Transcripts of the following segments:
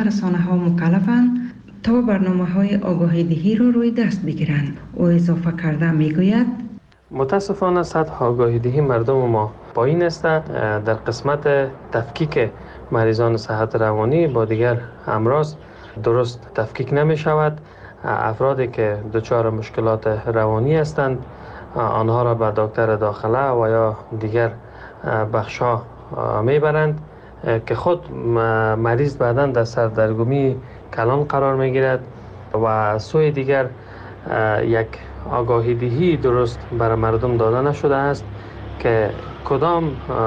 رسانه ها مکلفند تا برنامه های آگاهی دهی را روی دست بگیرند. او اضافه کرده میگوید متاسفانه سطح آگاهی دهی مردم ما پایین است. در قسمت تفکیک مریضان صحت روانی با دیگر امراض درست تفکیک نمی شود. افرادی که دچار مشکلات روانی هستند آنها را به دکتر داخله و یا دیگر بخش‌ها میبرند که خود مریض بعداً در سردرگمی کلان قرار میگیرد و سوی دیگر یک آگاهی دهی درست برای مردم داده نشده است که کدام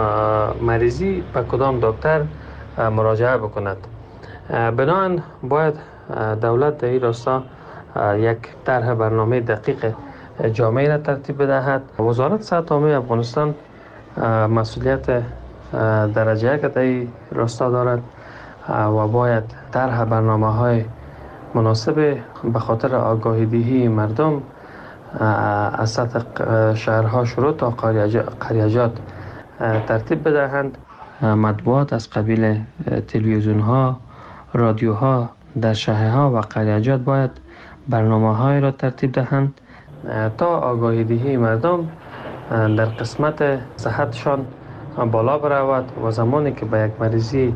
مریضی به کدام دکتر مراجعه بکند. بنابراین باید دولت در این راستا یک طرح برنامه دقیق جامعی را ترتیب بدهد. وزارت صحت عامه افغانستان مسئولیت درجه یک در این راستا دارد و باید طرح برنامه‌های مناسب به خاطر آگاهی دهی مردم از سطح شهرها شروع تا قریجات ترتیب بدهند. مطبوعات از قبیل تلویزیون‌ها، رادیوها در شهرها و قریجات باید برنامه‌های را ترتیب دهند تا آگاهی دهی مردم در قسمت صحتشان بالا برود و زمانی که به یک مریضی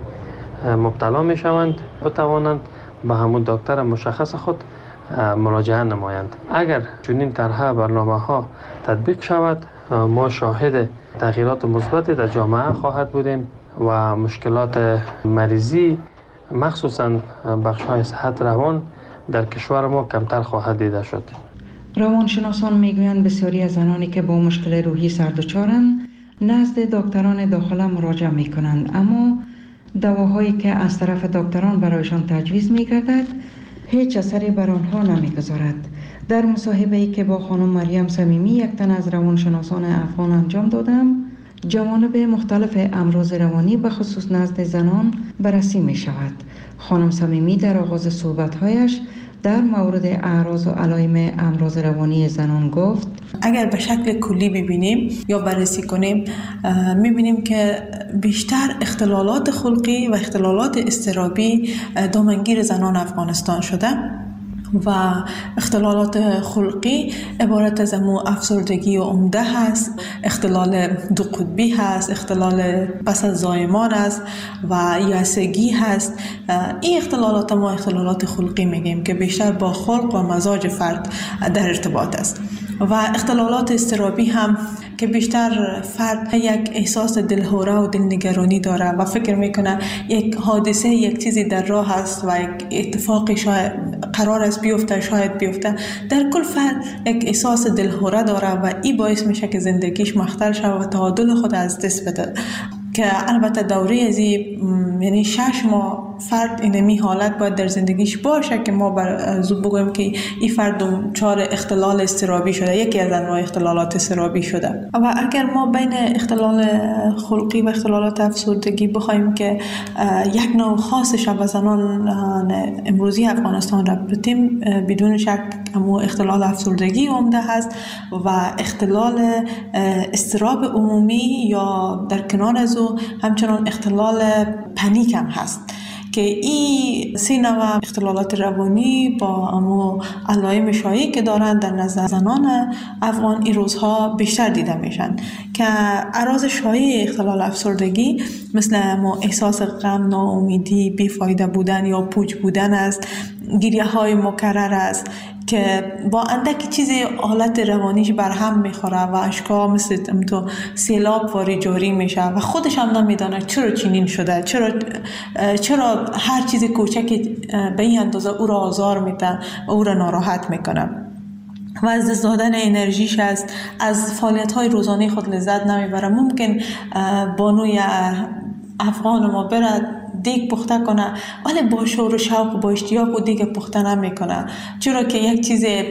مبتلا می شوند بتوانند به همون دکتر مشخص خود مراجعه نمایند. اگر چنین طرح برنامه‌ها تطبیق شود ما شاهد تغییرات مثبتی در جامعه خواهد بودیم و مشکلات مریضی مخصوصاً بخش‌های صحت روان در کشور ما کمتر خواهد دیده شد. روانشناسان میگویند بسیاری از زنانی که با مشکل روحی سردچارند نزد دکتران داخله مراجعه میکنند، اما دواهایی که از طرف دکتران برایشان تجویز میگردد هیچ اثری بر آنها نمیگذارد. در مصاحبه‌ای که با خانم مریم صمیمی یک تن از روانشناسان افغان انجام دادم، جوانب مختلف امراض روانی به خصوص نزد زنان بررسی می شود. خانم صمیمی در آغاز صحبت‌هایش در مورد اعراض و علائم امراض روانی زنان گفت: اگر به شکل کلی ببینیم یا بررسی کنیم می‌بینیم که بیشتر اختلالات خلقی و اختلالات اضطرابی دامنگیر زنان افغانستان شده و اختلالات خلقی عبارت از افسردگی عمده هست، اختلال دو قطبی هست، اختلال پس از زایمان است و یائسگی هست. این اختلالات ما اختلالات خلقی میگیم که بیشتر با خلق و مزاج فرد در ارتباط است. و اختلالات اضطرابی هم که بیشتر فرد یک احساس دلهوره و دلنگرانی داره و فکر میکنه یک حادثه یک چیزی در راه است و یک اتفاقی شاید قرار است بیفته، شاید بیفته. در کل فرد یک احساس دلهوره داره و این باعث میشه که زندگیش مختل شود و تعادل خود از دست بده، که البته دوره از یعنی 6 ماه فرد اینمی حالت باید در زندگیش باشه که ما بگویم که این فرد دچار اختلال اضطرابی شده، یکی از انواع اختلالات اضطرابی شده. و اگر ما بین اختلال خلقی و اختلالات افسردگی بخوایم که یک نوع خاصش به زنان امروزی افغانستان را بتیم، بدون شک همون اختلال افسردگی عمده هست و اختلال اضطراب عمومی یا در کنار از او همچنان اختلال پنیک هم هست که این 3 نوع اختلالات روانی با امو علائم شایعی که دارند در نظر زنان افغان این روزها بیشتر دیده میشن، که اعراض شایع اختلال افسردگی مثل امو احساس غم، ناامیدی، بیفایده بودن یا پوچ بودن است، گریه های مکرر است که با اندک چیزی حالت روانیش برهم میخوره و اشکا مثل تو سیلاب واری جاری میشه و خودش هم نمیدانه چرا چنین شده، چرا هر چیز کوچکی به این اندازه او را آزار میده و او را ناراحت میکنه و از دست دادن انرژیش است، از فعالیت‌های روزانه خود لذت نمیبره. ممکن بانوی افغان ما برد دیگ پخته کنه ولی با شور و شوق و با اشتیاق و دیگ پخته نمیکنه، چرا که یک چیز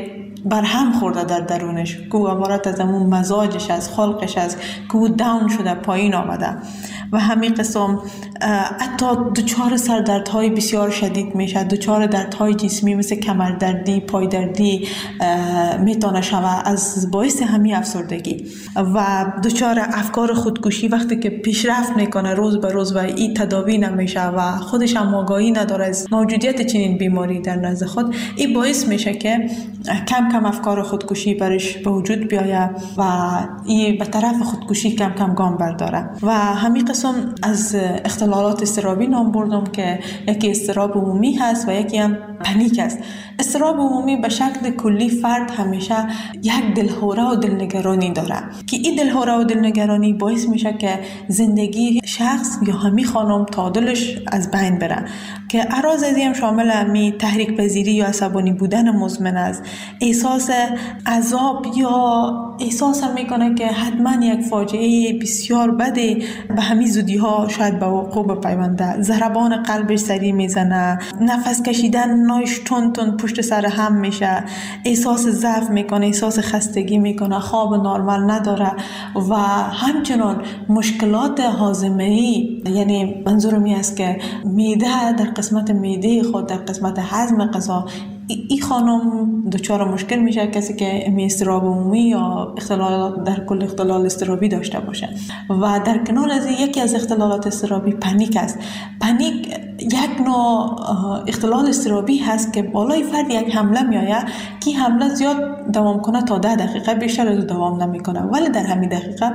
برهم خورده در درونش، که او عبارت از همون مزاجش، از خلقش است که او داون شده، پایین آمده و همین قسم حتی دچار سردردهای بسیار شدید میشه، دچار دردهای جسمی مثل کمردردی، پایدردی میتونه شوه از باعث همین افسردگی و دچار افکار خودکشی وقتی که پیشرفت میکنه روز به روز و این تداوی نمیشه و خودش هم آگاهی نداره از موجودیت چنین بیماری در نزد خود، این باعث میشه که کم کم افکار خودکشی برش به وجود بیاید و این به طرف خودکشی کم کم گام برداره. و همین قسم از اختلالات اضطرابی نام بردم که یکی اضطراب عمومی هست و یکی هم پنیک است. اضطراب عمومی به شکل کلی فرد همیشه یک دلهوره و دلنگرانی داره که این دلهوره و دلنگرانی باعث میشه که زندگی شخص یا همی خانم تعادلش از بین بره، که اعراض از این شامل همی تحریک پذیری یا عصبانی بودن مزمن است، احساس عذاب یا احساس هم میکنه که حتما یک فاجعه بسیار بده به همین زودی ها شاید به وقوع بپیونده، ضربان قلبش سریع میزنه، نفس کشیدن نایش تون پشت سر هم میشه، احساس ضعف میکنه، احساس خستگی میکنه، خواب نرمال نداره و همچنان مشکلات هاضمه‌ای، یعنی منظورم این است که معده در قسمت معده خود، در قسمت هضم غذا، این خانم دچار مشکل میشه کسی که اضطراب عمومی یا اختلال در کل اختلال اضطرابی داشته باشه. و در کنار از یکی از اختلالات اضطرابی پنیک است. پنیک یک نوع اختلال اضطرابی هست که بالای فرد یک حمله میآید که حمله زیاد دوام کنه تا 10 دقیقه، بیشتر از دوام نمیکنه، ولی در همین دقیقه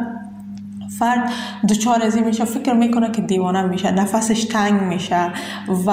فرد دچار از این میشه، فکر میکنه که دیوانه میشه، نفسش تنگ میشه و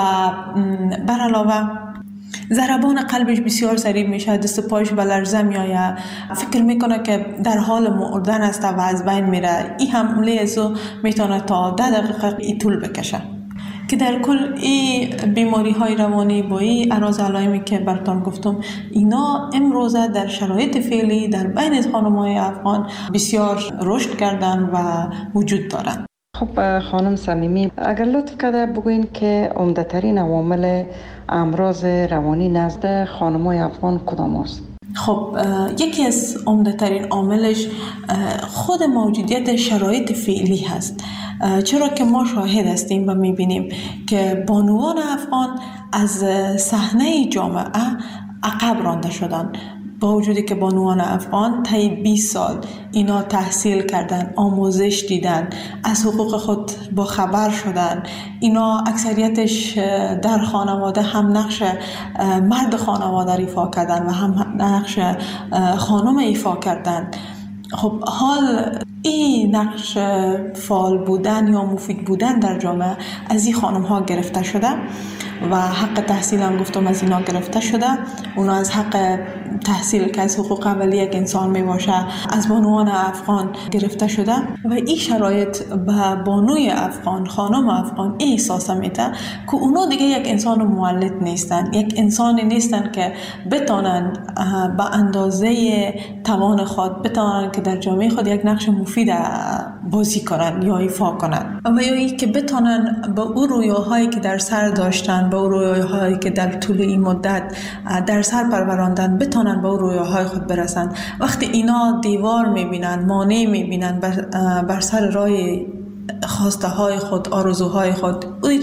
بر علاوه ضربان قلبش بسیار سریع میشه، دست پایش به لرزه میآید، فکر میکنه که در حال مردن است و از بین میره. این حمله ازو میتونه تا 10 دقیقه ای طول بکشه. که در کل این بیماری های روانی با این اعراض علائمی که براتون گفتم، اینا امروزه در شرایط فعلی در بین خانم‌های افغان بسیار رشد کردن و وجود دارن. خب خانم صمیمی، اگر لطف کرده بگوین که عمده ترین عوامل امراض روانی نزد خانم‌های افغان کدام است؟ خب یکی از عمده ترین عاملش خود موجودیت شرایط فعلی هست، چرا که ما شاهد هستیم و میبینیم که بانوان افغان از صحنه جامعه عقب رانده شدن، با وجودی که بانوان افغان طی 20 سال اینا تحصیل کردن، آموزش دیدن، از حقوق خود با خبر شدن، اینا اکثریتش در خانواده هم نقش مرد خانواده ایفا کردن و هم نقش خانم ایفا کردن. خب حال این نقش فعال بودن یا مفید بودن در جامعه از این خانم ها گرفته شده و حق تحصیل هم گفتم از اینا گرفته شده. اونا از حق تحصیل که از حقوق اولیه یک انسان می باشه از بانوان افغان گرفته شده و این شرایط به بانوی افغان، خانم افغان احساس میده که اونا دیگه یک انسان مولد نیستن، یک انسانی نیستن که بتونن به اندازه توان خود بتونن که در جامعه خود یک نقش مفید بازی کنن یا ایفا کنن و یا ای که بتونن به اون رویاهایی که در سر داشتن، به اون رویاهایی که در طول این مدت در سر پروراندن بتونن به اون رویاهای خود برسن. وقتی اینا دیوار میبینن، مانع میبینن بر سر راه خواسته های خود، آرزوهای خود،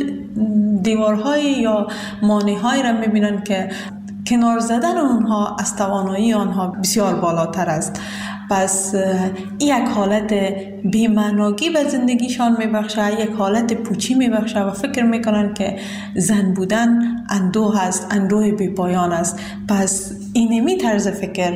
دیوارهای یا مانع‌هایی را میبینن که کنار زدن اونها از توانایی آنها بسیار بالاتر است. پس یک حالت بی‌معنایی به زندگیشان میبخشه، یک حالت پوچی میبخشه و فکر میکنن که زن بودن اندوه است، اندوه بی پایان است. پس اینمی طرز فکر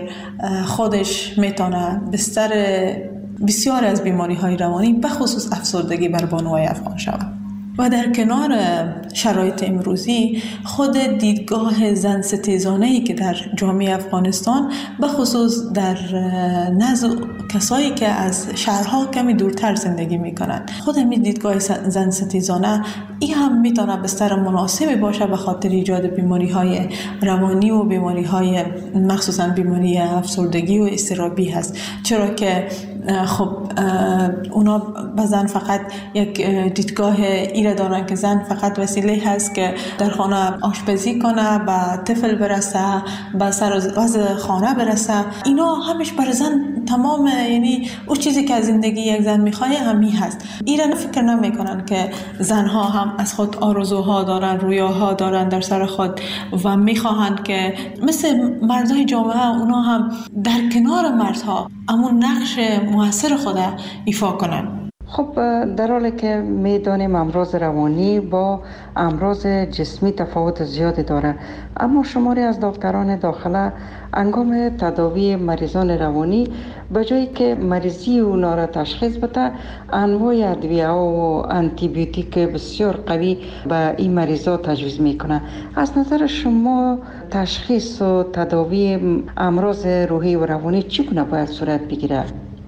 خودش میتونه بستر بسیار از بیماری های روانی به خصوص افسردگی بر بانوهای افغان شود. و در کنار شرایط امروزی خود دیدگاه زن ستیزانه‌ای که در جامعه افغانستان به خصوص در نزد کسایی که از شهرها کمی دورتر زندگی میکنند، خود همین دیدگاه زن ستیزانه این هم میتونه بستر مناسبی باشه به خاطر ایجاد بیماری‌های روانی و بیماری‌های مخصوصا بیماری افسردگی و اضطرابی هست، چرا که خب اونا بزن فقط یک دیدگاه ایره دارن که زن فقط وسیله هست که در خانه آشپزی کنه، به طفل برسه، به سر وضع خانه برسه. اینا همش برای زن تمام، یعنی اون چیزی که از زندگی یک زن میخواه همین هست. ایره فکر نمیکنن که زنها هم از خود آرزوها دارن، رویاها دارن در سر خود و میخواهن که مثل مردای جامعه اونا هم در کنار مردها امون نقش موثر خود ایفا کنن. خب در حالی که میدانیم امراض روانی با امراض جسمی تفاوت زیادی داره، اما شماری از دکتران داخله انگام تداوی مریضان روانی به جایی که مریضی اونا را تشخیص بده، انواع ادویه و آنتی بیوتیک بسیار قوی به این مریضا تجویز میکنه. از نظر شما تشخیص و تداوی امراض روحی و روانی چگونه باید صورت بگیره؟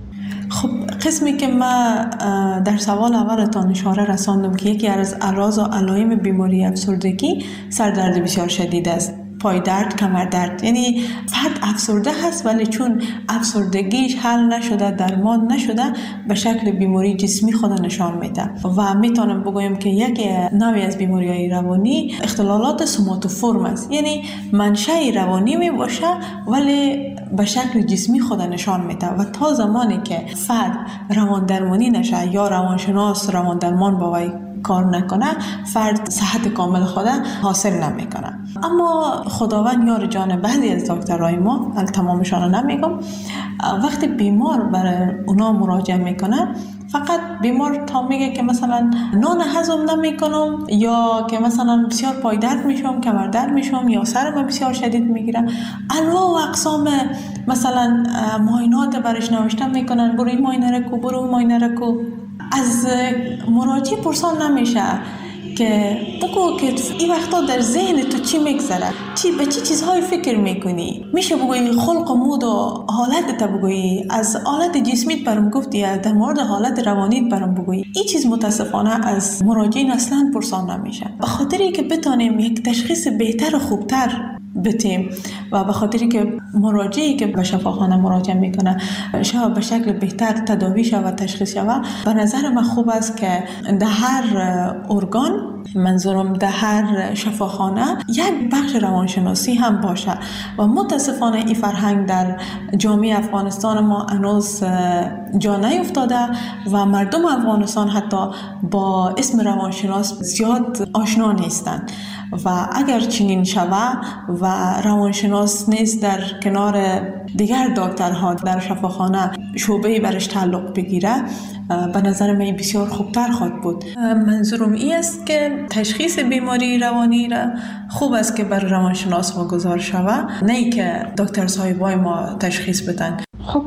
خب قسمی که ما در سوال اولتان اشاره رساندم که یکی از اعراض و علائم بیماری افسردگی سردرد بسیار شدید است، پای درد، کمر درد. یعنی فرد افسرده هست ولی چون افسردگیش حل نشده، درمان نشده، به شکل بیماری جسمی خود نشان میده. و میتونم بگویم که یک نوعی از بیماری‌های روانی اختلالات سوماتوفورم است، یعنی منشأ روانی می باشه ولی به شکل جسمی خود نشان میده و تا زمانی که فرد روان درمانی نشه یا روانشناس روان درمان با وی کار نکنه، فرد صحت کامل خود حاصل نمیکنه. اما خداوند یار جان بعضی از دکترای ما، تمامشان نمیگم، وقتی بیمار برای اونا مراجعه میکنه، فقط بیمار تا میگه که مثلا نان هضم نمیکنم یا که مثلا بسیار پای درد میشم، کمر درد میشم یا سرم بسیار شدید میگیره، انواع و اقسام مثلا معاینات برش نوشته میکنن، برو این معاینه رو کو، برو اون معاینه رو کو. از مراجع پرسان نمیشه که بگو که این وقتا در ذهن تو چی میگذره، به چی چیزهای فکر میکنی. میشه بگویی خلق و مود و حالت بگویی، از حالت جسمیت برام گفتی، در مورد حالت روانیت برام بگویی. این چیز متاسفانه از مراجعین اصلا پرسان نمیشه، به خاطری که بتانیم یک تشخیص بهتر و خوبتر بتیم و به خاطری که مراجعی که به شفاخانه مراجعه میکنه شاید به شکل بهتر تداوی شود و تشخیص شود. به نظر من خوب است که در هر ارگان، منظورم در هر شفاخانه، یک بخش روانشناسی هم باشه و متاسفانه این فرهنگ در جامعه افغانستان ما هنوز جا نیفتاده و مردم افغانستان حتی با اسم روانشناس زیاد آشنا نیستند و اگر چنین شود و روانشناس نیز در کنار دیگر دکترها در شفاخانه شعبه‌ای برش تعلق بگیره، به نظر من بسیار خوبتر خواهد بود. منظورم این است که تشخیص بیماری روانی را خوب است که بر روانشناس واگذار شود، نه ای که دکتر صاحبای ما تشخیص بدن. خب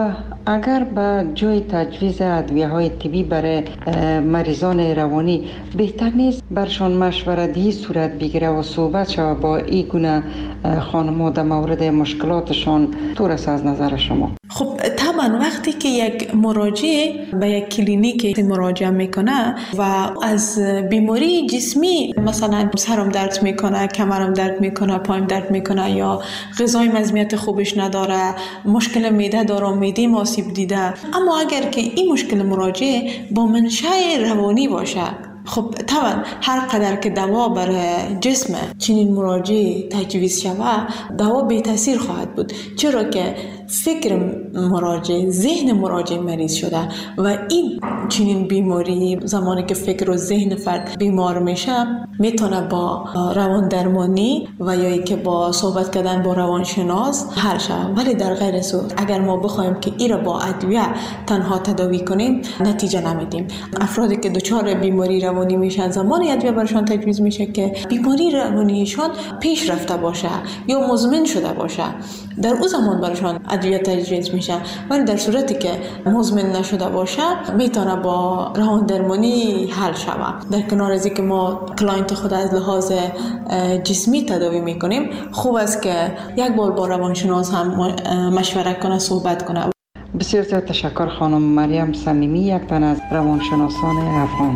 اگر به جای تجویز ادویه‌های طبی برای مریضان روانی بهتر نیست برشان مشورتی صورت بگیره و صحبت شود با این گونه خانم‌ها در مورد مشکلاتشان؟ طور است از نظر شما؟ خب طبعا وقتی که یک مراجع به یک کلینیک مراجعه میکنه و از بیماری جسمی، مثلا سرم درد میکنه، کمرم درد میکنه، پایم درد میکنه یا غذای مزمیت خوبش نداره، مشکل معده دارم، معده آسیب دیده، اما اگر که این مشکل مراجع با منشأ روانی باشه، خب طبعا هر قدر که دوا برای جسم چنین مراجع تجویز شود، دوا بی تاثیر خواهد بود، چرا که فکر مراجع، ذهن مراجع مریض شده و این چنین بیماری زمانی که فکر و ذهن فرد بیمار میشه میتونه با روان درمانی و یا ای که با صحبت کردن با روانشناس حل شود. ولی در غیر صورت اگر ما بخوایم که این را با ادویه تنها تداوی کنیم نتیجه نمیدیم. افرادی که دچار بیماری روانی میشن زمانی ادویه برشان تجویز میشه که بیماری روانیشان پیش رفته باشه یا مزمن شده باشه، در اون زمان برشان ادویه تجویز میشه. ولی در صورتی که مزمن نشده باشه میتونه با روان درمانی حل شود. در کنار از اینکه ما کلاینت خود از لحاظ جسمی تداوی میکنیم، خوب است که یک بار با روانشناس هم مشوره کنه، صحبت کنه. بسیار زیاد تشکر خانم مریم صمیمی، یک تن از روانشناسان افغان.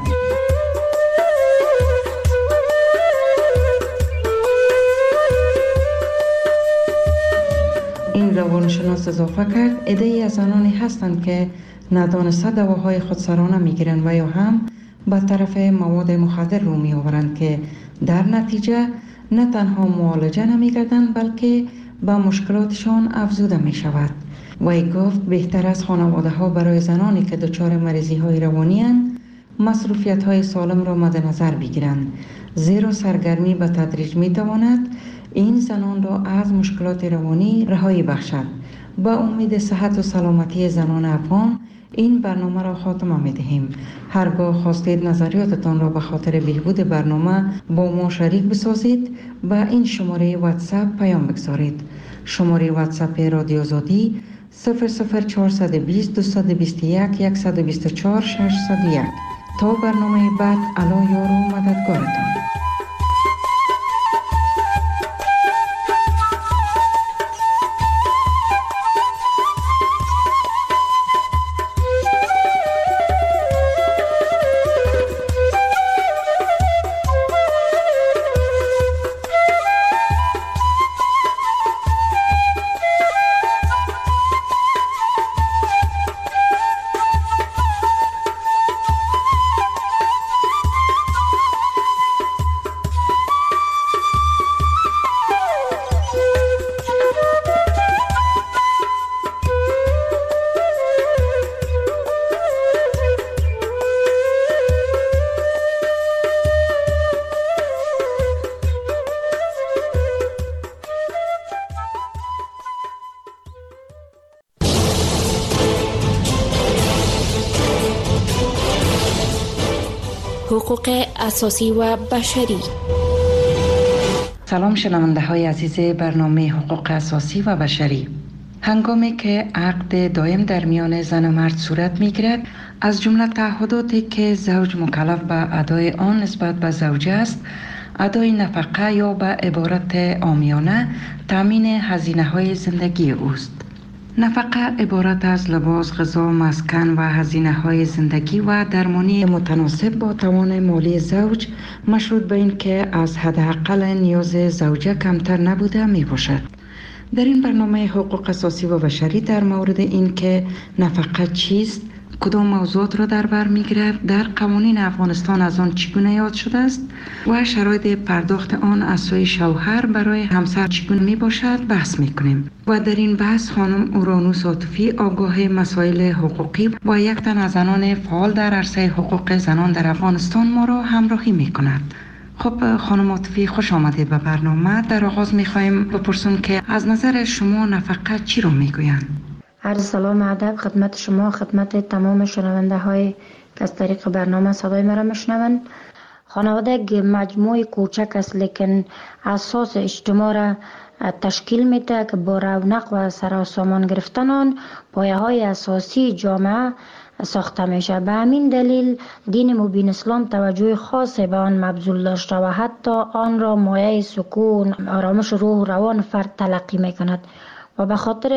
این روانشناس اضافه کرد عده‌ای از زنانی هستند که ندانسته دواهای خودسرانه میگیرند و یا هم به طرف مواد مخدر رو می آورند که در نتیجه نه تنها معالجه نمیگردند بلکه به مشکلاتشان افزوده می شود. وی گفت بهتر از خانواده ها برای زنانی که دچار مریضی های روانی اند مصروفیت های سالم را مد نظر بگیرند، زیرا سرگرمی به تدریج می تواند این زنان را از مشکلات روانی رهایی بخشد. با امید صحت و سلامتی زنان افغان این برنامه را خاتمه می دهیم. هرگاه خواستید نظریاتتان را به خاطر بهبود برنامه با ما شریک بسازید به این شماره واتساپ پیام بگذارید. شماره واتساپ رادیو آزادی 00420 221 124 601. تا برنامه بعد، الله یار و مددگارتان. حقوق اساسی و بشری. سلام شنونده های عزیز برنامه حقوق اساسی و بشری. هنگامی که عقد دائم در میان زن و مرد صورت می گیرد، از جمله تعهداتی که زوج مکلف به ادای آن نسبت به زوجه است، ادای نفقه یا به عبارت عامیانه تامین هزینه های زندگی اوست. نفقه عبارت از لباس، غذا، مسکن و هزینه های زندگی و درمانی متناسب با توان مالی زوج، مشروط به این که از حداقل نیاز زوجه کمتر نبوده می باشد. در این برنامه حقوق اساسی و بشری در مورد این که نفقه چیست، کدام موضوعات را در بر می‌گیرد، در قوانین افغانستان از آن چگونه یاد شده است و شرایط پرداخت آن از سوی شوهر برای همسر چگونه می باشد بحث می‌کنیم. و در این بحث خانم اورانوس عاطفی، آگاه مسائل حقوقی و یک تن از زنان فعال در عرصه حقوق زنان در افغانستان ما را همراهی می‌کند. خب خانم عاطفی، خوش آمدید به برنامه. در آغاز می‌خوایم بپرسیم که از نظر شما نفقه چی رو می‌گویند؟ عرض سلام ادب خدمت شما، خدمت تمام شنونده های که از طریق برنامه صدای مرا میشنوند. خانواده یک مجموعه کوچک است لیکن اساس اجتماع را تشکیل میده که با رونق و سراسامان گرفتن آن پایه های اساسی جامعه ساخته میشه. به همین دلیل دین مبین اسلام توجه خاص به آن مبذول داشته و حتی آن را مایه سکون، آرامش روح و روان فرد تلقی میکند و به خاطر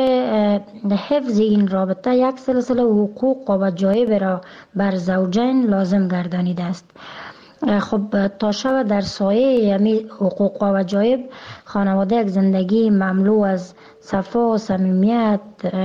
حفظ این رابطه یک سلسله حقوق و وجایب را بر زوجین لازم گردانیده است. خب تا شب در سایه همی حقوق و وجایب خانواده یک زندگی مملو از صفا، صمیمیت،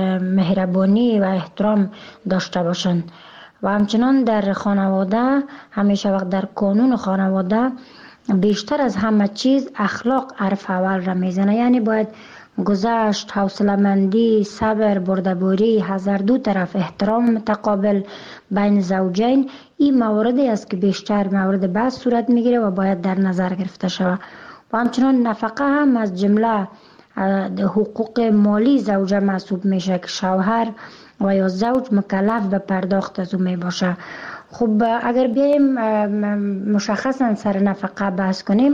مهربانی و احترام داشته باشند و همچنان در خانواده همیشه وقت در قانون خانواده بیشتر از همه چیز اخلاق حرف اول را میزنه. یعنی باید گذشت، حوصله‌مندی، صبر، بردباری، هر دو طرف احترام متقابل بین زوجین، این مواردی است که بیشتر مورد بحث صورت میگیره و باید در نظر گرفته شود. و همچنان نفقه هم از جمله حقوق مالی زوجه محسوب میشه که شوهر و یا زوج مکلف به پرداخت از او می باشه. خب اگر بیایم مشخصا سر نفقه بحث کنیم،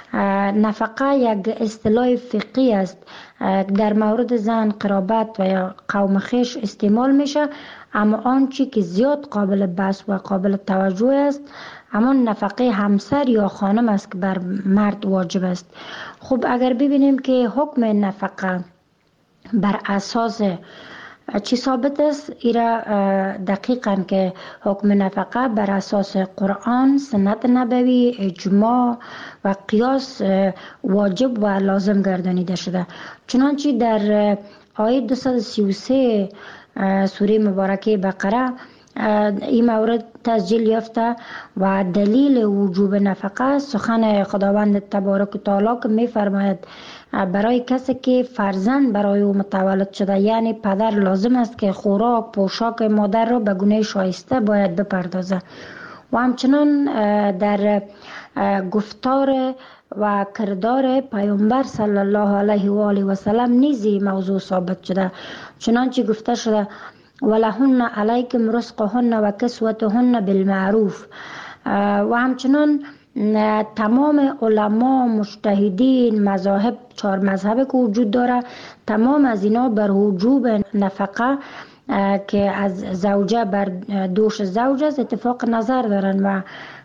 نفقه یک اصطلاح فقهی است در مورد زن، قرابت و یا قوم خویش استعمال میشه، اما آنچه که زیاد قابل بحث و قابل توجه است همان نفقه همسر یا خانم است که بر مرد واجب است. خب اگر ببینیم که حکم نفقه بر اساس چی ثابت است، ایرا دقیقاً که حکم نفقه بر اساس قرآن، سنت نبوی، اجماع و قیاس واجب و لازم گردانیده شده. چنانچه در آیه 233 سوره مبارکه بقره این مورد تسجیل یافته و دلیل وجوب نفقه سخن خداوند تبارک و تعالی که می فرماید برای کسی که فرزند برای او متولد شده، یعنی پدر لازم است که خوراک پوشاک مادر را به گونه شایسته باید بپردازه. و همچنان در گفتار و کردار پیامبر صلی الله علیه و آله و سلم نیزی موضوع ثابت شده، چنانچه گفته شده ولهن علیکم رزقهن و کسوتهن بالمعروف. و همچنان تمام علما، مجتهدین، مذاهب، 4 مذهب که وجود داره، تمام از اینا بر وجوب نفقه که از زوجه بر دوش زوج است اتفاق نظر دارن و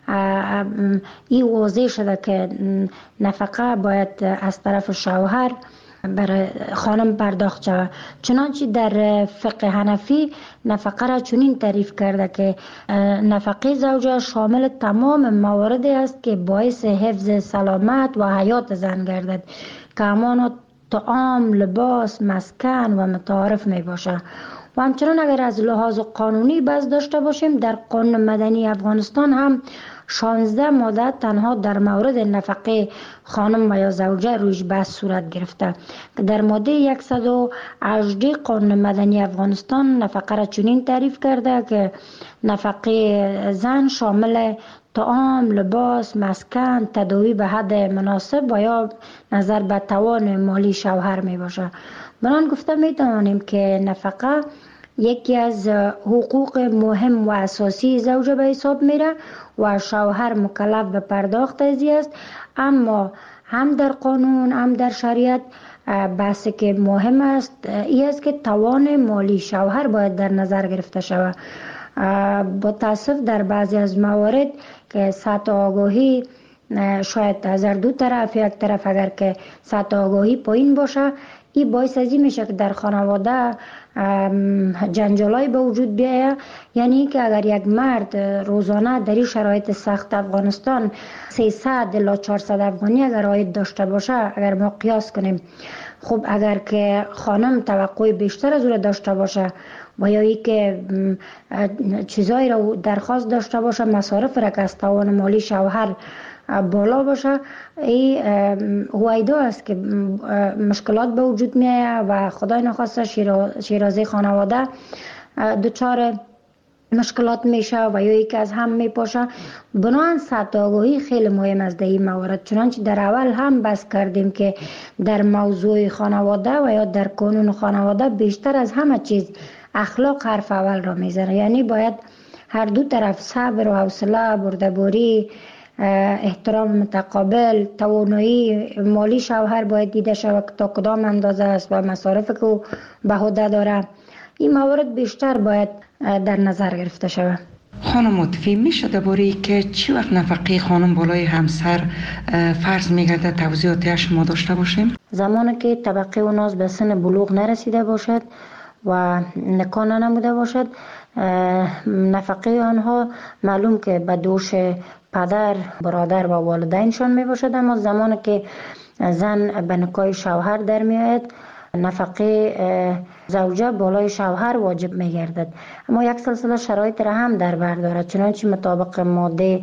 این واضح شده که نفقه باید از طرف شوهر برای خانم پرداخت شود. چنانچه در فقه حنفی نفقه را چنین تعریف کرده که نفقه زوجه شامل تمام مواردی است که باعث حفظ سلامت و حیات زن گردد که همانا طعام، لباس، مسکن و متعارف می باشه. و همچنان اگر از لحاظ قانونی بحث داشته باشیم، در قانون مدنی افغانستان هم 16 ماده تنها در مورد نفقه خانم و یا زوجه رویش بحث صورت گرفته که در ماده 118 قانون مدنی افغانستان نفقه را چنین تعریف کرده که نفقه زن شامل طعام، لباس، مسکن، تداوی به حد مناسب و یا نظر به توان مالی شوهر می باشه. بران گفته می توانیم که نفقه یکی از حقوق مهم و اساسی زوجه به حساب میره و شوهر مکلف به پرداخت ازی است، اما هم در قانون هم در شریعت بحثی که مهم است این است که توان مالی شوهر باید در نظر گرفته شود. با تاسف در بعضی از موارد که سطح آگاهی شاید از دو طرف، یک طرف اگر که سطح آگاهی پایین باشه، این باعث ازی میشه که در خانواده جنجالای به وجود بیاید. یعنی که اگر یک مرد روزانه در این شرایط سخت افغانستان 300 الی 400 افغانی اگر عاید داشته باشه، اگر ما قیاس کنیم، خب اگر که خانم توقع بیشتر از او داشته باشه و یا ای که چیزایی را درخواست داشته باشه، مصارف را که از توان مالی شوهر بالا باشه، این هویدا است که مشکلات به وجود میاد و خدای نخواسته شیرازه خانواده دچار مشکلات میشه و یا یکی از هم میپاشه. بنابراین سطح آگاهی خیلی مهم است در این موارد. چنانچه در اول هم بحث کردیم که در موضوع خانواده و یا در قانون خانواده بیشتر از همه چیز اخلاق حرف اول را میزنه. یعنی باید هر دو طرف صبر و حوصله، بردباری، احترام متقابل، توانایی مالی شوهر باید دیده شود تا کدام اندازه است و مصارف که او به عهده داره. این موارد بیشتر باید در نظر گرفته شود. خانم مطفی، میشه درباره که چی وقت نفقه خانم بالای همسر فرض میگرده توضیحاتی شما داشته باشیم؟ زمانی که طبقه و ناز به سن بلوغ نرسیده باشد و نکاح نموده باشد، نفقه آنها معلوم که به دوش پدر، برادر و والدینشان می باشد، اما زمانی که زن به نکاح شوهر در می آید، نفقه زوجه بالای شوهر واجب می گردد. اما یک سلسله شرایط را هم در بر دارد. چنانچه مطابق ماده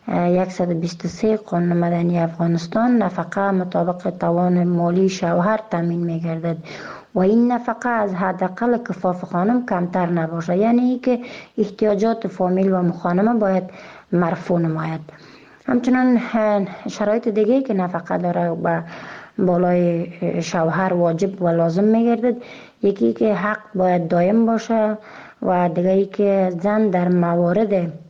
123 قانون مدنی افغانستان نفقه مطابق توان مالی شوهر تامین می گردد و این نفقه از حداقل کفاف خانم کمتر نباشه، یعنی که احتیاجات فامیل و مخانمه باید مرفوع نماید. همچنان شرایط دیگه که نفقه داره و بالای شوهر واجب و لازم میگردد، یکی که حق باید دائم باشه و دیگه که زن در موارد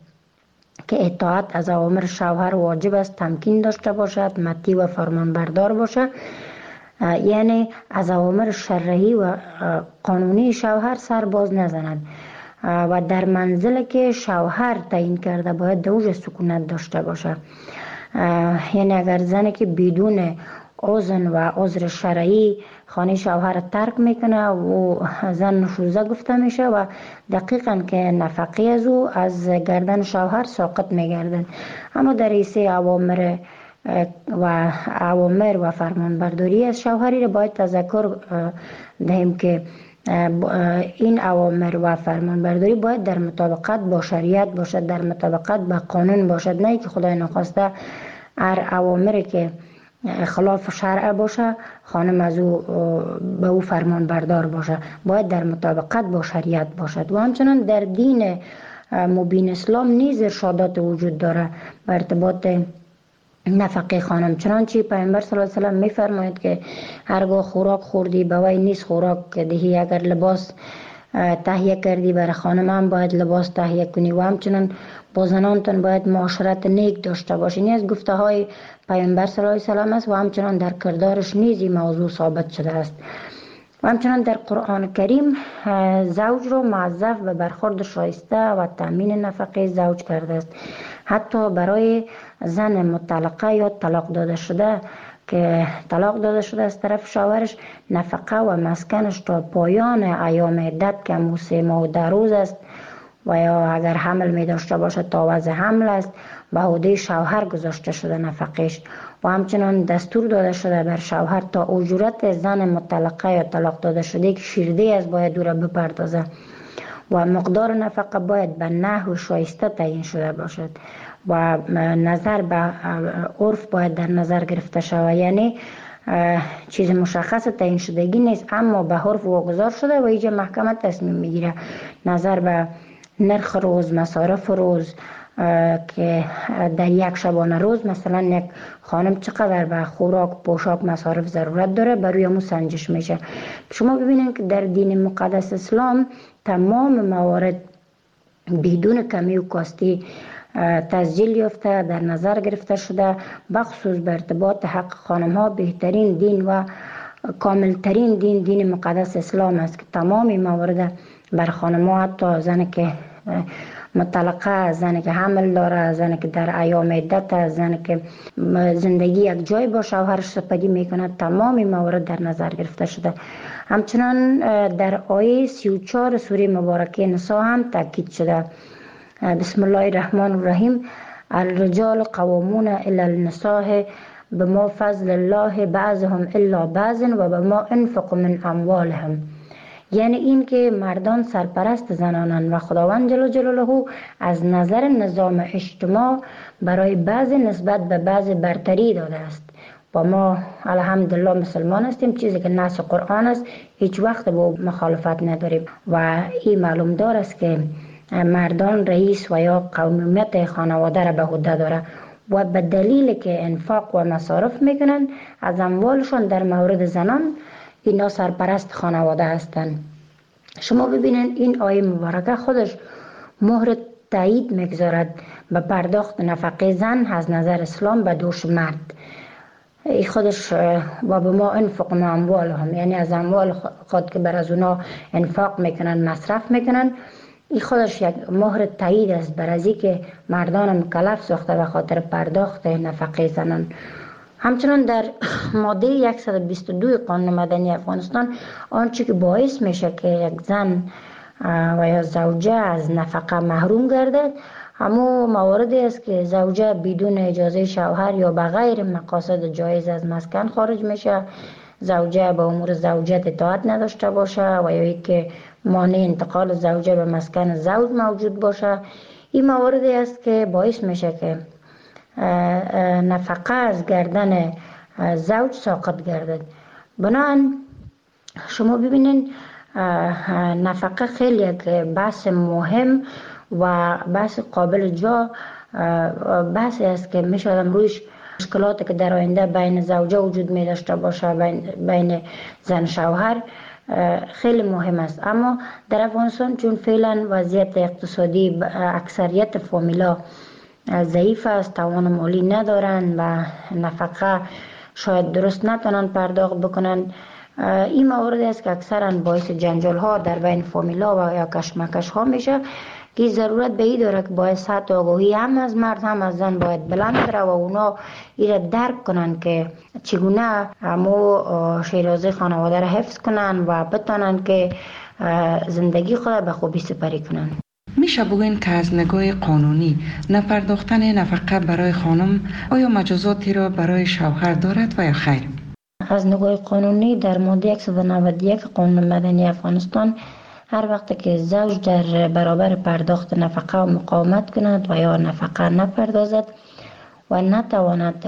که اطاعت از اوامر شوهر واجب است تمکین داشته باشد، مطیع و فرمانبردار باشه، یعنی از اوامر شرعی و قانونی شوهر سر باز نزند و در منزل که شوهر تعیین کرده باید دوج سکونت داشته باشه. یعنی اگر زنی که بدون اذن و عذر شرعی خانه شوهر ترک میکنه و زن نشوزه گفته میشه و دقیقاً که نفقه از او از گردن شوهر ساقط میگردن. اما در ایسه اوامر و اوامر و فرمانبرداری از شوهری را باید تذکر دهیم که این اوامر و فرمانبرداری باید در مطابقت با شریعت باشد، در مطابقت با قانون باشد، نه که خدای نخواسته هر اوامری که خلاف شرع باشه خانم از او به او فرمان بردار باشه، باید در مطابقت با شریعت باشد. و همچنان در دین مبین اسلام نیز ارشادات وجود داره به ارتباط نفقه خانم، چنانچه پیامبر صلی الله علیه و سلم میفرماید که هرگاه خوراک خوردی به وی نیست خوراک دهی، اگر لباس تهیه کردی برای خانم هم باید لباس تهیه کنی و همچنان با زنانتان باید معاشرت نیک داشته باشی. این از گفته های پیامبر صلی الله علیه و سلم است و همچنان در کردارش نیز این موضوع ثابت شده است. و همچنان در قرآن کریم زوج را موظف به برخورد شایسته و تامین نفقه زوج کرده است. حتی برای زن مطلقه یا طلاق داده شده که طلاق داده شده از طرف شوهرش، نفقه و مسکنش تا پایان ایام عدت که 3 ماه و 10 روز است و یا اگر حمل می داشته باشد تا وضع حمل است به عهده شوهر گذاشته شده نفقش. و همچنان دستور داده شده بر شوهر تا اجرت زن مطلقه یا طلاق داده شده که شیرده از باید او را بپردازه و مقدار نفقه باید به نحو شایسته تعیین شده باشد و نظر به عرف باید در نظر گرفته شود، یعنی چیز مشخص تعیین شدگی نیست اما به عرف واگذار شده و اینجا محکمه تصمیم میگیره نظر به نرخ روز، مصارف روز که در یک شبانه روز مثلا یک خانم چقدر به خوراک، پوشاک، مصارف ضرورت داره بر روی سنجش میشه. شما ببینید که در دین مقدس اسلام تمام موارد بدون کمی و کاستی تسجیل یافته در نظر گرفته شده، بخصوص به ارتباط حق خانم ها بهترین دین و کاملترین دین مقدس اسلام است که تمام موارد بر خانم ها، حتی زن که مطلقه، زن که حمل داره، زن که در ایام عدت، زن که زندگی یک جای با شوهرش سپری میکنه، تمام موارد در نظر گرفته شده. همچنان در آیه 34 سوره مبارکه نساء هم تاکید شده. بسم الله الرحمن الرحیم: الرجال قوامون علی النساء بما فضل الله بعضهم الا بعض و بما انفقوا من اموالهم. یعنی این که مردان سرپرست زنانند و خداوند جل جلاله از نظر نظام اجتماع برای بعض نسبت به بعض برتری داده است و ما الحمدلله مسلمان هستیم، چیزی که نص قرآن است هیچ وقت با مخالفت نداریم و این معلوم دار است که مردان رئیس و یا قومیت خانواده را به عهده داره و به دلیل که انفاق و مصارف میکنن از اموالشان در مورد زنان اینا سرپرست خانواده هستند. شما ببینید این آیه مبارکه خودش مهر تایید میگذارد به پرداخت نفقه زن از نظر اسلام به دوش مرد. ای خودش و به ما انفقوا من اموالهم، یعنی از اموال خود که بر از اونا انفاق میکنن، مصرف میکنن، این خودش یک مهر تایید است بر از که مردان مکلف ساخته به خاطر پرداخت نفقه زنان. همچنان در ماده 122 قانون مدنی افغانستان آنچه که باعث میشه که یک زن و یا زوجه از نفقه محروم گردد همون مواردی است که زوجه بدون اجازه شوهر یا بغیر مقاصد جایز از مسکن خارج میشه، زوجه به امور زوجت اطاعت نداشته باشه و یا که مانع انتقال زوجه به مسکن زوج موجود باشه. این مواردی است که باعث میشه که نفقه از گردن زوج ساقط گردد. بنابراین شما ببینید نفقه خیلی یک بحث مهم و بحث قابل جا بحثی است که میشه رویش مشکلاتی که در آینده بین زوجه وجود می داشته باشه، بین زن شوهر خیلی مهم است. اما در افغانستان چون فعلا وضعیت اقتصادی اکثریت فامیلا ضعیف است، توان مالی ندارن و نفقه شاید درست نتونن پرداخت بکنن، این موارد است که اکثرا باعث جنجال ها در بین فامیلا و یا کشمکش ها میشه که ضرورت به این داره که باید سطح آگاهی هم از مرد هم از زن باید بلند بره و اونا ایره درک کنن که چگونه همو شیرازه خانواده را حفظ کنن و بتونن که زندگی خود به خوبی سپری کنن. میشه بگوین که از نگاه قانونی نپرداختن نفقه برای خانم آیا مجازاتی را برای شوهر دارد و یا خیر؟ از نگاه قانونی در ماده 191 قانون مدنی افغانستان هر وقت که زوج در برابر پرداخت نفقه و مقاومت کند و یا نفقه نپردازد و نتواند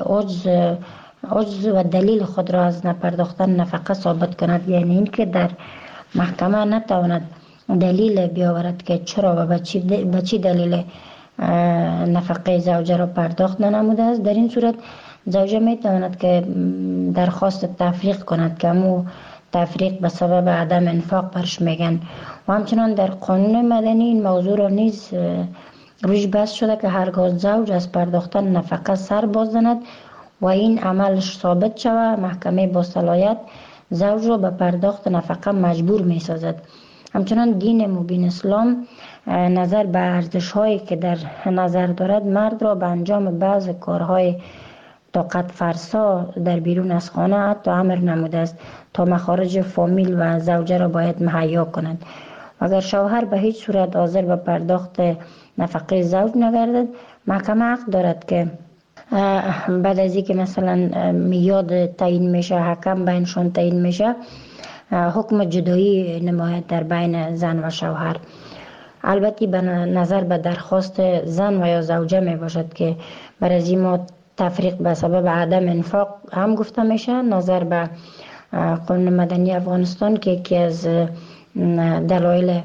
عجز و دلیل خود را از نپرداختن نفقه ثابت کند، یعنی اینکه در محکمه نتواند دلیل بیاورد که چرا و به چی دلیل نفقه زوجه را پرداخت ننموده است، در این صورت زوجه می تواند که درخواست تفریق کند که همو تفریق به سبب عدم انفاق برش میگن. و همچنان در قانون مدنی این موضوع را نیز روش بحث شده که هرگاه زوج از پرداختن نفقه سر باز زند و این عملش ثابت شود، محکمه با صلاحیت زوج را به پرداخت نفقه مجبور می سازد. همچنان دین مبین اسلام نظر به ارزش هایی که در نظر دارد مرد را به انجام بعض کارهای طاقت فرسا در بیرون از خانه حتی امر نموده است تا مخارج فامیل و زوجه را باید مهیا کند. اگر شوهر به هیچ صورت حاضر به پرداخت نفقه زوج نگردد، محکمه حق دارد که بعد از اینکه مثلا میاد تعیین میشه، حکم بینشان تعیین میشه، حکم جدایی نماید در بین زن و شوهر. البته به نظر به درخواست زن و یا زوجه می باشد که برای از ما تفریق به سبب عدم انفاق هم گفته میشه. نظر به قانون مدنی افغانستان که یکی از دلایل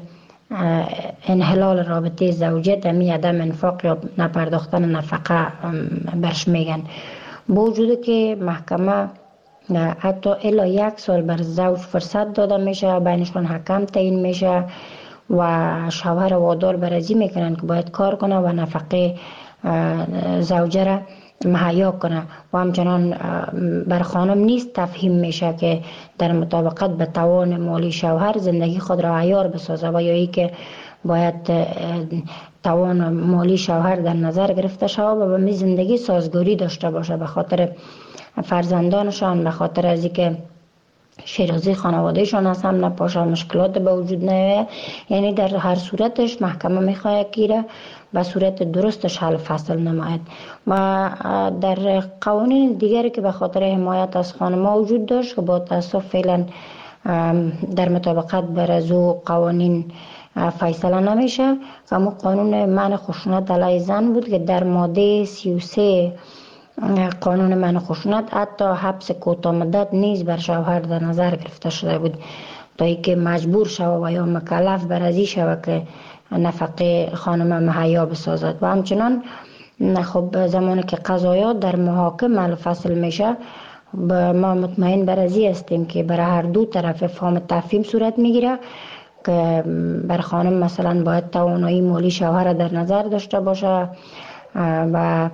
انحلال رابطه زوجیت همی عدم انفاق یا نپرداختن نفقه برش میگن. با وجود که محکمه حتی الا 1 سال بر زوج فرصت داده میشه، بینشون حکم تعیین میشه و شوهر وادار برازی میکنن که باید کار کنه و نفقه زوجه را مهیا کنه و همچنان بر خانم نیست تفهیم میشه که در مطابقت به توان مالی شوهر زندگی خود را عیار بسازه و یا ای که باید توان مالی شوهر در نظر گرفته شود و به می زندگی سازگاری داشته باشه به خاطر فرزندانشان، به خاطر از اینکه شیرازی خانوادهشان از هم نپاشه، مشکلات به وجود نیاید. یعنی در هر صورتش محکمه میخواد که به صورت درستش حل فصل نماید. و در قوانین دیگری که به خاطر حمایت از خانم‌ها وجود داشت که با تاسف فعلا در مطابقت بر از او قوانین فیصله نمیشه، اما قانون منع خشونت علیه زن بود که در ماده 33 قانون منع خشونت حتی حبس کوتاه مدت نیز بر شوهر در نظر گرفته شده بود تا اینکه مجبور شود و یا مکلف بر ازی شود که نفقه خانم مهیا بسازد. و همچنان خب زمانی که قضایا در محاکم حل فصل میشه، ما مطمئن بر ازی هستیم که برای هر دو طرف فهم تفهیم صورت میگیره که بر خانم مثلا باید توانایی مالی شوهر در نظر داشته باشه و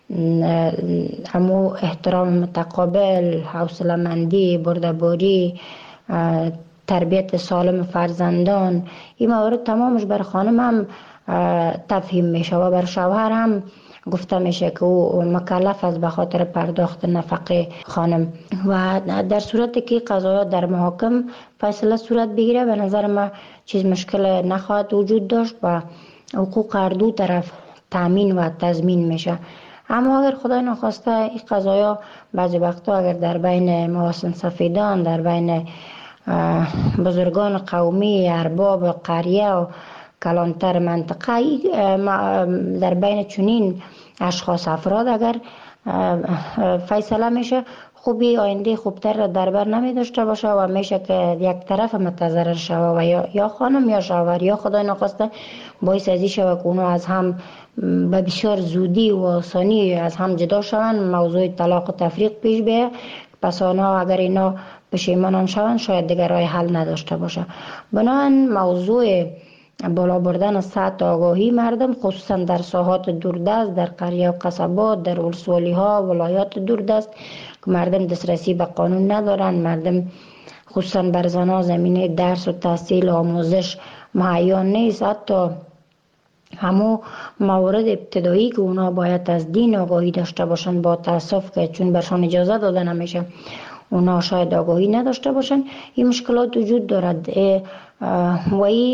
همو احترام متقابل، حوصله‌مندی، بردباری، تربیت سالم فرزندان، این موارد تمامش بر خانم هم تفهیم میشه و بر شوهر هم گفته میشه که او مکلف است به خاطر پرداخت نفقه خانم. و در صورتی که قضایا در محاکم فیصله صورت بگیره، به نظر ما چیز مشکل نخواهد وجود داشت و حقوق هر دو طرف تامین و تضمین میشه. اما اگر خدای نخواسته این قضایا بعضی وقتا اگر در بین محاسن سفیدان، در بین بزرگان قومی، ارباب قریه و کلانتر منطقه، در بین چنین اشخاص افراد اگر فیصله میشه، خوبی آینده خوبتر را در بر نمی داشته باشه و میشه که یک طرف متضرر شوه و یا خانم یا شوهر یا خدای نخواسته باعث ازی شوه که اونو از هم به بسیار زودی و آسانی از هم جدا شوند، موضوع طلاق و تفریق پیش بیه. پس آنها اگر اینا پشیمانان شوند شاید دیگر راه حل نداشته باشه. بنابراین موضوع بالا بردن سطح آگاهی مردم خصوصا در ساحات دوردست، در قریه و قصبات، در ولسوالی ها، ولایات دوردست که مردم دسترسی به قانون ندارن، مردم خصوصا بر زنان زمینه درس و تحصیل و آموزش مهیا نیست. حتی همو موارد ابتدایی که اونا باید از دین آگاهی داشته باشن، با تاسف که چون برشان اجازه داده نمیشه اونا شاید آگاهی نداشته باشن. این مشکلات وجود دارد و این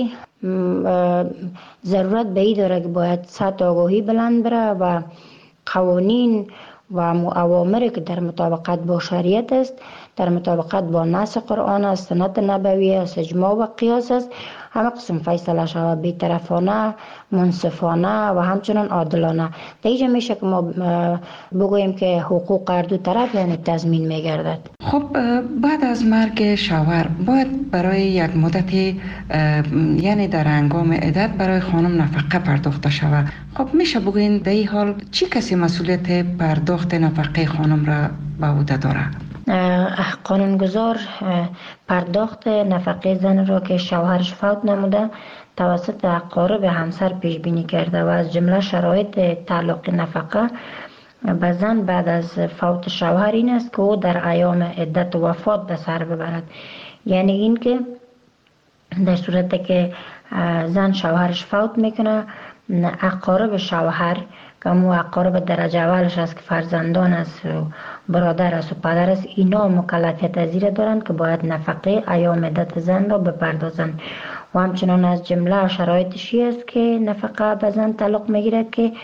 ضرورت به این داره که باید سطح آگاهی بلند بره و قوانین و اوامری که در مطابقت با شریعت است، در مطابقت با نص قرآن است، سنت نبوی است، اجماع و قیاس است، همه قسم فیصله شود، بی‌طرفانه، منصفانه و همچنان عادلانه. در اینجا میشه که ما بگوییم که حقوق هر دو طرف یعنی تضمین میگردد. خب بعد از مرگ شوهر باید برای یک مدتی یعنی در هنگام عدت برای خانم نفقه پرداخته شود. خب میشه بگوین در این حال چی کسی مسئولیت پرداخت نفقه خانم را به عهده داره؟ قانونگذار پرداخت نفقه زن را که شوهرش فوت نموده توسط اقارب همسر پیش بینی کرده و از جمله شرایط تعلق نفقه به زن بعد از فوت شوهر این است که او در ایام عدت وفات به سر ببرد. یعنی این که در صورتی که زن شوهرش فوت میکنه، اقارب شوهر که مو اقارب درجه اولش است که فرزندان است و برادر است و پدر است، اینا مکلفیت از این دارند که باید نفقه ایام عدت زن را بپردازند. و همچنان از جمله شرایطشی است که نفقه به زن تعلق میگیرد که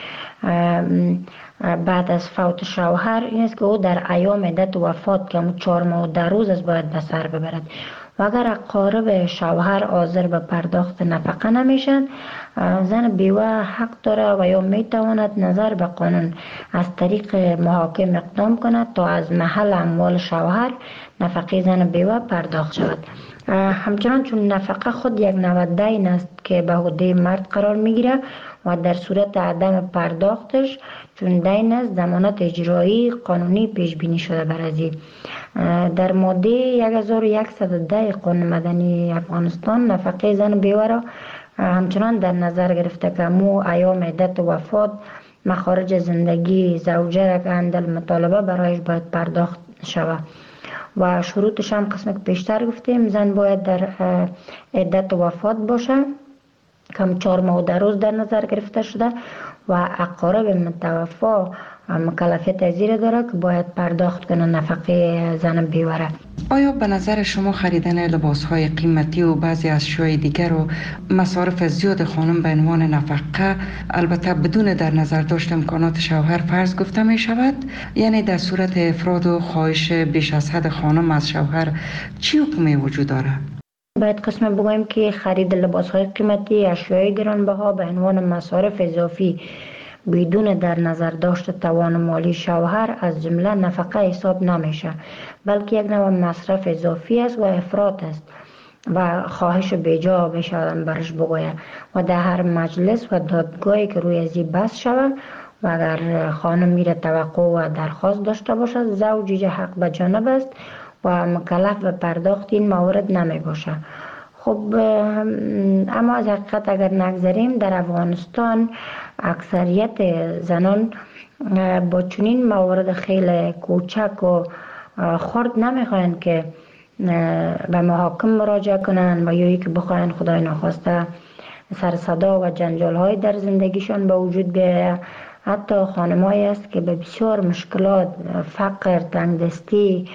بعد از فوت شوهر این است که او در ایام عدت وفات که 4 ماه و 10 روز است باید به سر ببرد. و اگر اقارب شوهر حاضر به پرداخت نفقه نمیشن، زن بیوه حق داره و یا میتواند نظر به قانون از طریق محاکم اقدام کند تا از محل اموال شوهر نفقه زن بیوه پرداخت شود. همچنان چون نفقه خود یک نوع دین است که به عهده مرد قرار میگیره و در صورت عدم پرداختش چون دین است ضمانت اجرایی قانونی پیش بینی شده بر ازی. در ماده 1110 قانون مدنی افغانستان نفقه زن بیوه را همچنان در نظر گرفته که مو ایام عدت وفات مخارج زندگی زوجه را که اندل مطالبه برایش باید پرداخت شود و شروطش هم قسم که پیشتر گفتیم زن باید در عدت وفات باشه کم 4 ماه و 10 روز در نظر گرفته شده و اقارب متوفا مکلفیت از این داره که باید پرداخت کنه نفقه زن بیوه. آیا به نظر شما خریدن لباس‌های قیمتی و بعضی اشیاء دیگر و مصارف زیاد خانم به عنوان نفقه البته بدون در نظر داشت امکانات شوهر فرض گفته می شود؟ یعنی در صورت افراد و خواهش بیش از حد خانم از شوهر چی حکمی وجود داره؟ باید قسم بگویم که خرید لباس‌های قیمتی، اشیاء گرانبها به عنوان مصارف اضافی بدون در نظر داشت توان مالی شوهر از جمله نفقه حساب نمیشه، بلکه یک نوع مصرف اضافی است و افراط است و خواهش بیجا بشدن برش بگوید و در هر مجلس و دادگاهی که روی ازی بحث شود و اگر خانم میره توقع و درخواست داشته باشد زوج حق به جانب است و مکلف به پرداخت این موارد نمی باشه. خب اما از حقیقت اگر نگذاریم در افغانستان اکثریت زنان با چنین موارد خیلی کوچک و خرد نمیخواین که به محاکم مراجعه کنن و یا که بخواین خدای ناخواسته سر صدا و جنجال های در زندگیشان به وجود بیاید. حتی خانمایی است که به بسیار مشکلات، فقر، تنگدستی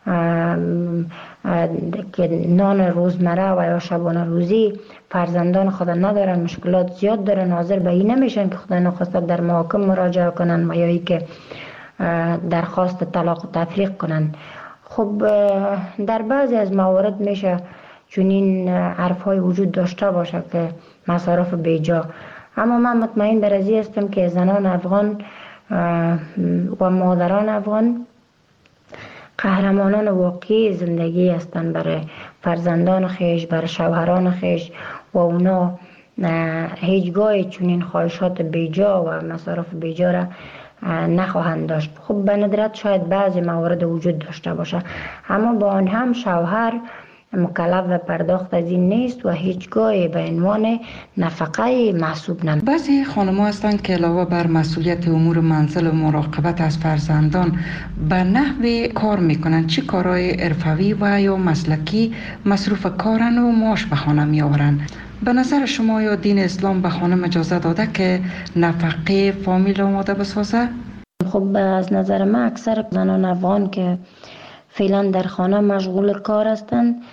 که نان روزمره و یا شبانه روزی فرزندان خود ندارن، مشکلات زیاد دارن، حاضر به این نمیشن که خدا نخواسته در محاکم مراجعه کنن و یا ای که درخواست طلاق و تفریق کنن. خب در بعضی از موارد میشه چنین حرفهای وجود داشته باشه که مصارف بیجا، اما من مطمئن بر ازی هستم که زنان افغان و مادران افغان قهرمانان واقعی زندگی هستند برای فرزندان خیش، برای شوهران خیش و اونا هیچگاه چنین خواهشات بیجا و مصارف بیجا را نخواهند داشت. خب به ندرت شاید بعضی موارد وجود داشته باشه، اما با آن هم شوهر مکلف و پرداخت از این نیست و هیچگاه به عنوان نفقه محسوب نمیشه. بعضی خانم‌ها هستند که علاوه بر مسئولیت امور منزل و مراقبت از فرزندان به نحو کار میکنند. چه کارهای حرفوی و یا مسلکی مصروف کارن و معاش به خانه میآورند؟ به نظر شما یا دین اسلام به خانم اجازه داده که نفقه فامیل آماده بسازه؟ خب از نظر من اکثر زنان افغان که فعلا در خانه مشغول کار هستند و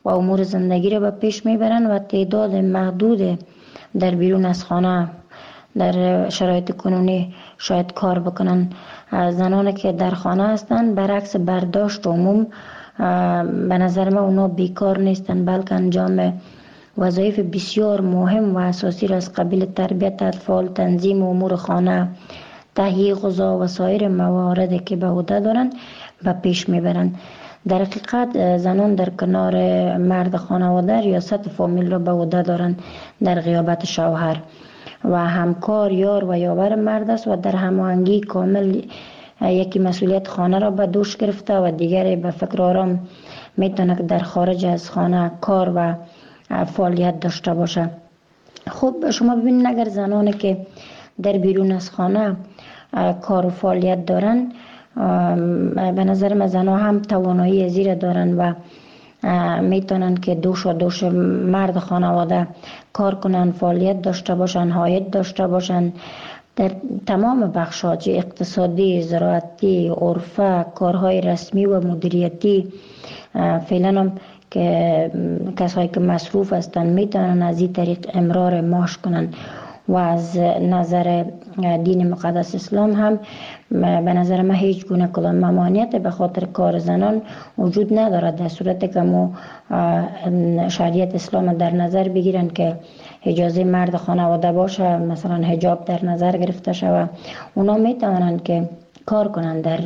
و امور زندگی را به پیش میبرن و تعداد محدود در بیرون از خانه در شرایط کنونی شاید کار بکنن. زنانی که در خانه هستند برعکس برداشت عموم به نظر من اونا بیکار نیستن، بلکه انجام وظایف بسیار مهم و اساسی را از قبیل تربیت اطفال، تنظیم امور خانه، تهیه غذا و سایر مواردی که به عهده دارند به پیش میبرند. در حقیقت زنان در کنار مرد خانواده ریاست فامیل را به عهده دارند در غیابت شوهر و همکار، یار و یاور مرد است و در هماهنگی کامل یکی مسئولیت خانه را به دوش گرفته و دیگری به فکر آرام میتونه در خارج از خانه کار و فعالیت داشته باشه. خب شما ببینید اگر زنانی که در بیرون از خانه کار و فعالیت دارن، به نظر من زنها هم توانایی زیر دارن و میتونن که دوش مرد خانواده کار کنن، فعالیت داشته باشن، عاید داشته باشن در تمام بخش‌ها، چه اقتصادی، زراعتی، عرفه، کارهای رسمی و مدیریتی. فعلا هم که کسایی که مصروف هستن میتونن از این طریق امرار معاش کنن و از نظر دین مقدس اسلام هم به نظر من هیچ گونه کدام ممانعت به خاطر کار زنان وجود ندارد، در صورتی که ما شریعت اسلام در نظر بگیرن که اجازه مرد خانواده باشه، مثلا حجاب در نظر گرفته شود، اونا میتونن که کار کنن. در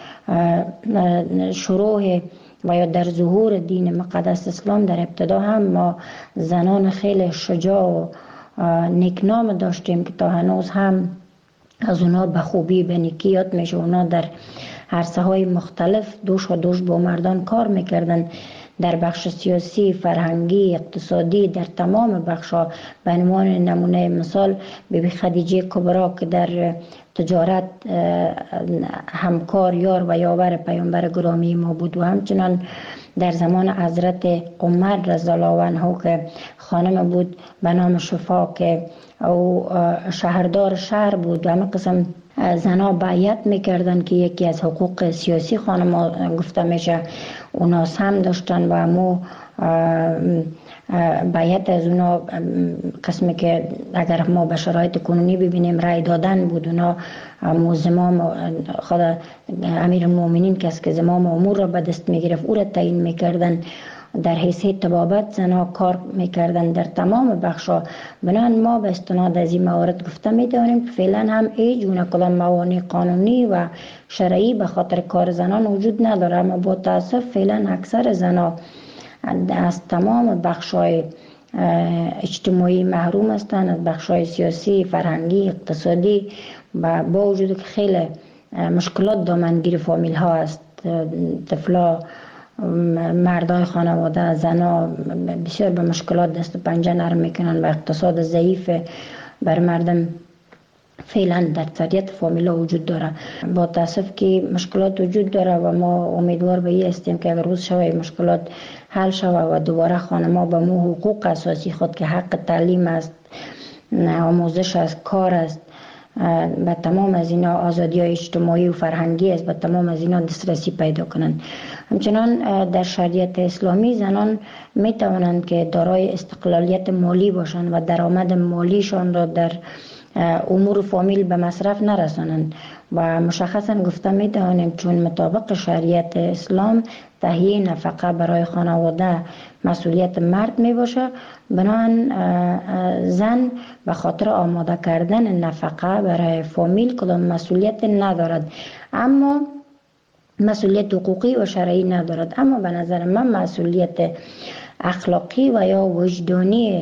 شروع و یا در ظهور دین مقدس اسلام در ابتدا هم ما زنان خیلی شجاع و نیکنام داشتیم که تا هنوز هم از اونا به خوبی به نیکی یاد میشه. اونا در عرصه های مختلف دوش با مردان کار میکردن، در بخش سیاسی، فرهنگی، اقتصادی، در تمام بخش‌ها. به عنوان نمونه مثال بیبی خدیجه کبرا که در تجارت همکار، یار و یاور پیامبر گرامی ما بود و همچنان در زمان حضرت عمر رضی الله عنه که خانم بود به نام شفا که او شهردار شهر بود و همه قسم زنها بیعت میکردن که یکی از حقوق سیاسی خانم گفته میشه اونا هم داشتن و همو بیعت از اونا قسمی که اگر ما به شرایط کنونی ببینیم رای دادن بود. اونا زمام خود امیر المؤمنین کس که زمام امور را به دست میگرفت او را تعیین میکردن. در حیثیت طبابت زنها کار میکردن در تمام بخشا. بنابراین ما به استناد از این موارد گفته میتونیم که فعلا هم ای جونه کدام موانع قانونی و شرعی به خاطر کار زنان وجود نداره، اما با تاسف فعلا اکثر زنها از تمام بخشای اجتماعی محروم هستند، از بخشای سیاسی، فرهنگی، اقتصادی و با وجود که خیلی مشکلات دامنگیر فامیل ها است. طفلا، مردای خانواده، زنا بسیار به مشکلات دست و پنجه نرم میکنن و اقتصاد ضعیف بر مردم فعلا در اکثریت فامیلا وجود داره. با تاسف که مشکلات وجود داره و ما امیدوار به این هستیم که اگر روز شوه مشکلات حل شوه و دوباره خانم‌ها به مو حقوق اساسی خود که حق تعلیم است، آموزش است، کار است، به تمام از اینا آزادی های اجتماعی و فرهنگی است، به تمام از اینا دسترسی پیدا کنند. همچنان در شریعت اسلامی زنان می توانند که دارای استقلالیت مالی باشند و درآمد مالیشان را در امور فامیل به مصرف نرسانند و مشخصا گفته می توانیم چون مطابق شریعت اسلام تهیه نفقه برای خانواده مسئولیت مرد می باشه، بنابراین زن به خاطر آماده کردن نفقه برای فامیل کدام مسئولیت ندارد، اما مسئولیت حقوقی و شرعی ندارد. اما به نظر من مسئولیت اخلاقی و یا وجدانی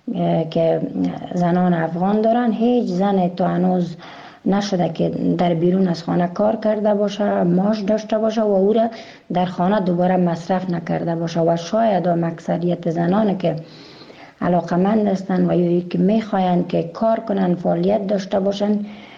که زنان افغان دارن، هیچ زن تا هنوز نشده که در بیرون از خانه کار کرده باشه، معاش داشته باشه و او را در خانه دوباره مصرف نکرده باشه. و شاید هم اکثریت زنان که علاقمند هستند و یا که میخواین که کار کنن، فعالیت داشته باشن،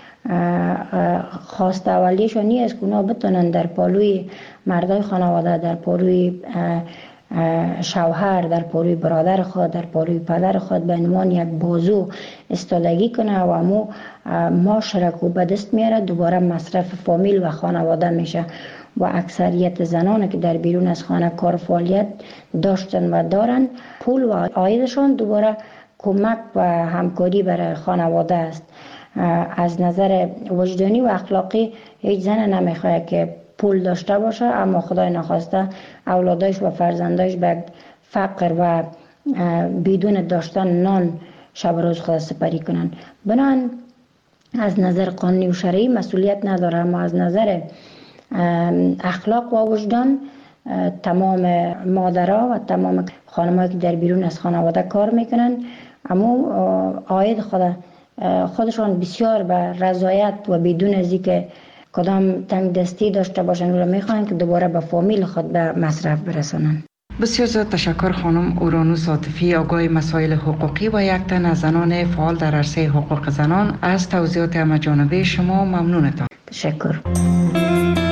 خواست اولیشون نیست که اونا بتونن در پالوی مردای خانواده، در پالوی شوهر، در پالوی برادر خود، در پالوی پدر خود به عنوان یک بازو استادگی کنه و امو معاش را که به دست میاره دوباره مصرف فامیل و خانواده میشه و اکثریت زنان که در بیرون از خانه کار فعالیت داشتن و دارن، پول و عایدشان دوباره کمک و همکاری برای خانواده است. از نظر وجدانی و اخلاقی هیچ زن نمیخواد که پول داشته باشه اما خدای نخواسته اولادش و فرزندش به فقر و بدون داشتن نان شب روز خود سپری کنن. بنابراین از نظر قانونی و شرعی مسئولیت نداره، اما از نظر اخلاق و وجدان تمام مادرها و تمام خانم‌هایی که در بیرون از خانواده کار میکنن اما عاید خودشان بسیار به رضایت و بدون از اینکه کدام تنگ دستی داشته باشن رو میخوان که دوباره به فامیل خود به مصرف برسانن. بسیار زیاد تشکر خانم اورانوس عاطفی، آگاه مسائل حقوقی و یک تن از زنان فعال در عرصه حقوق زنان. از توضیحات همه جانبه شما ممنونتان. تشکر.